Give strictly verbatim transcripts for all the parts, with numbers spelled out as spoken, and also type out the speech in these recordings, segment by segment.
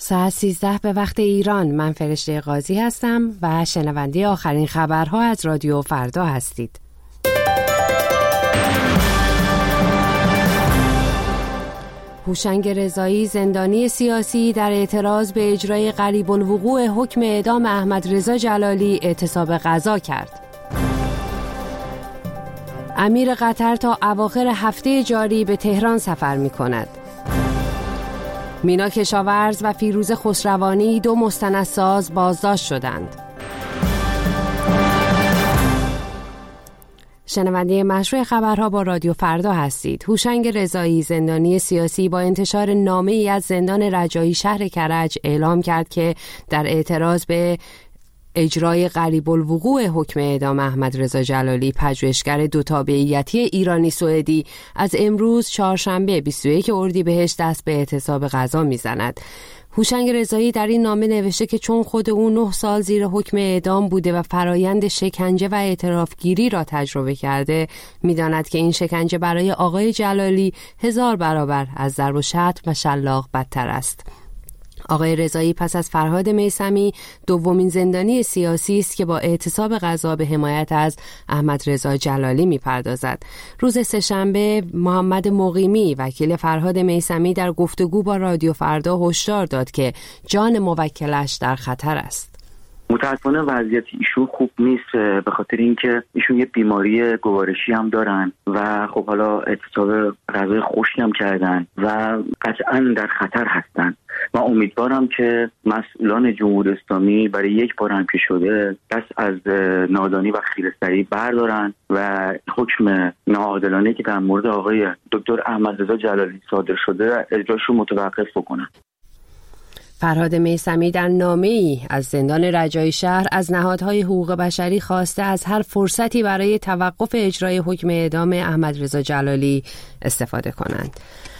ساعت سیزده به وقت ایران. من فرشته قاضی هستم و شنونده آخرین خبرها از رادیو فردا هستید. هوشنگ رضایی زندانی سیاسی در اعتراض به اجرای قریب الوقوع حکم اعدام احمد رضا جلالی اعتصاب غذا کرد. امیر قطر تا اواخر هفته جاری به تهران سفر می کند. مینا کشاورز و فیروز خسروانی دو مستندساز بازداشت شدند. شنونده مشروع خبرها با رادیو فردا هستید. هوشنگ رضایی زندانی سیاسی با انتشار نامه‌ای از زندان رجایی شهر کرج اعلام کرد که در اعتراض به اجرای قریب الوقوع حکم اعدام احمد رضا جلالی پژوهشگر دو تابعیتی ایرانی سوئدی از امروز چهارشنبه بیست و یکم اردیبهشت دست به اعتصاب غذا میزند. هوشنگ رضایی در این نامه نوشته که چون خود او نه سال زیر حکم اعدام بوده و فرایند شکنجه و اعترافگیری را تجربه کرده، می‌داند که این شکنجه برای آقای جلالی هزار برابر از ضرب و شتم و شلاق بدتر است. آقای رضایی پس از فرهاد میثمی دومین زندانی سیاسی است که با اعتصاب غذا به حمایت از احمد رضا جلالی میپردازد. روز سه‌شنبه محمد مقیمی وکیل فرهاد میثمی در گفتگو با رادیو فردا هشدار داد که جان موکلش در خطر است. متاسفانه وضعیت ایشون خوب نیست، به خاطر اینکه ایشون یه بیماری گوارشی هم دارن و خب حالا اعتصاب غذای خشک هم کردن و قطعا در خطر هستن. من امیدوارم که مسئولان جمهوری اسلامی برای یک بار هم که شده دست از نادانی و خیره‌سری بردارن و حکم ناعادلانه که در مورد آقای دکتر احمد رضا جلالی صادر شده اجراشو متوقف بکنن. فرهاد میثمی در نامه‌ای از زندان رجایی شهر از نهادهای حقوق بشری خواسته از هر فرصتی برای توقف اجرای حکم اعدام احمد رضا جلالی استفاده کنند.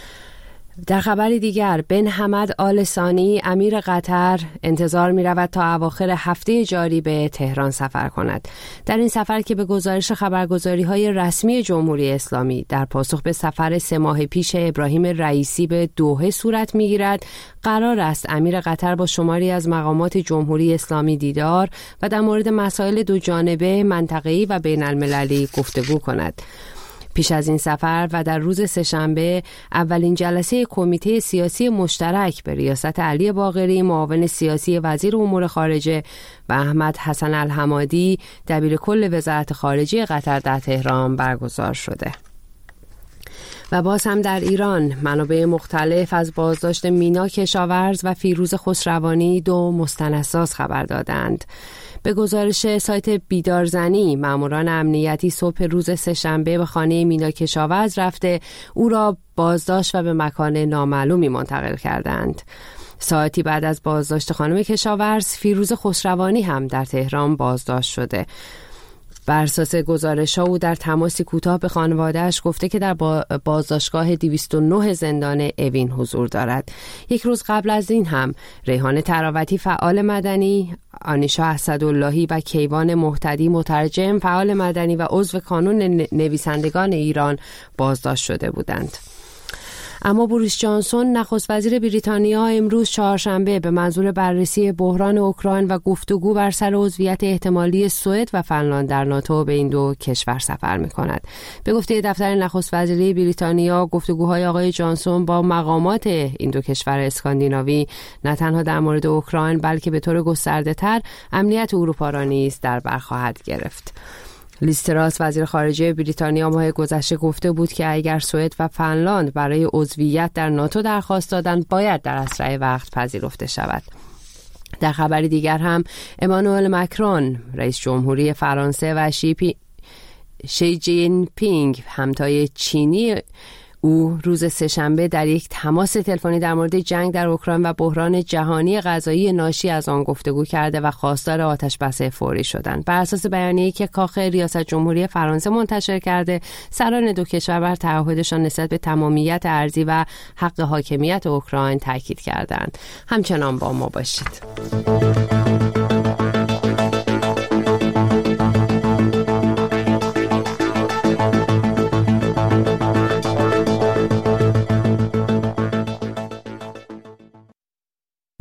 در خبری دیگر، بن حمد آل ثانی امیر قطر انتظار می رود تا اواخر هفته جاری به تهران سفر کند. در این سفر که به گزارش خبرگزاری های رسمی جمهوری اسلامی در پاسخ به سفر سه ماه پیش ابراهیم رئیسی به دوحه صورت می گیرد، قرار است امیر قطر با شماری از مقامات جمهوری اسلامی دیدار و در مورد مسائل دو جانبه، منطقه‌ای و بین المللی گفتگو کند. پیش از این سفر و در روز سه‌شنبه اولین جلسه کمیته سیاسی مشترک به ریاست علی باقری معاون سیاسی وزیر امور خارجه و احمد حسن الحمادی دبیر کل وزارت خارجه قطر در تهران برگزار شده. و باز هم در ایران منابع مختلف از بازداشت مینا کشاورز و فیروز خسروانی دو مستندساز خبر دادند. به گزارش سایت بیدارزنی، ماموران امنیتی صبح روز سه‌شنبه به خانه مینا کشاورز رفته او را بازداشت و به مکان نامعلومی منتقل کردند. ساعتی بعد از بازداشت خانم کشاورز، فیروز خسروانی هم در تهران بازداشت شده. بر اساس گزارش‌ها او در تماسی کوتاه به خانواده‌اش گفته که در بازداشتگاه دویست و نه زندان اوین حضور دارد. یک روز قبل از این هم ریحان تراوتی فعال مدنی، آنیشا اسداللهی و کیوان مهتدی مترجم فعال مدنی و عضو کانون نویسندگان ایران بازداشت شده بودند. اما بوریس جانسون نخست وزیر بریتانیا امروز چهارشنبه به منظور بررسی بحران اوکراین و گفتگو بر سر عضویت احتمالی سوئد و فنلاند در ناتو به این دو کشور سفر می‌کند. به گفته دفتر نخست وزیری بریتانیا، گفتگوهای آقای جانسون با مقامات این دو کشور اسکاندیناوی نه تنها در مورد اوکراین بلکه به طور گسترده‌تر امنیت اروپا را نیز در بر خواهد گرفت. لیز تراس وزیر خارجه بریتانیا ماه گذشته گفته بود که اگر سوئد و فنلاند برای عضویت در ناتو درخواست دادند باید در اسرع وقت پذیرفته شود. در خبری دیگر هم امانوئل مکرون رئیس جمهوری فرانسه و شی, پی... شی جین پینگ همتای چینی او روز سه‌شنبه در یک تماس تلفنی در مورد جنگ در اوکراین و بحران جهانی غذایی ناشی از آن گفتگو کرده و خواستار آتش‌بس فوری شدند. بر اساس بیانیه‌ای که کاخ ریاست جمهوری فرانسه منتشر کرده، سران دو کشور بر تعهدشان نسبت به تمامیت ارضی و حق حاکمیت اوکراین تاکید کردند. همچنان با ما باشید.